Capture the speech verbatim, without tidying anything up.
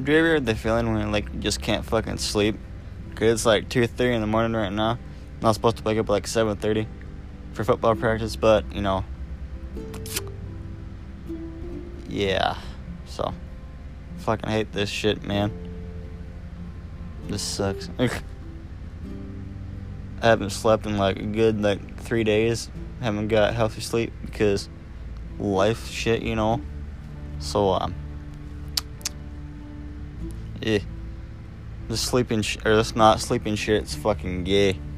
Do you ever have the feeling when, like, you just can't fucking sleep? Because it's, like, two thirty in the morning right now. I'm not supposed to wake up at, like, seven thirty for football practice, but, you know. Yeah. So, fucking hate this shit, man. This sucks. I haven't slept in, like, a good, like, three days. Haven't got healthy sleep because life shit, you know. So, um. Yeah. This sleeping sh- or this not sleeping shit's fucking gay.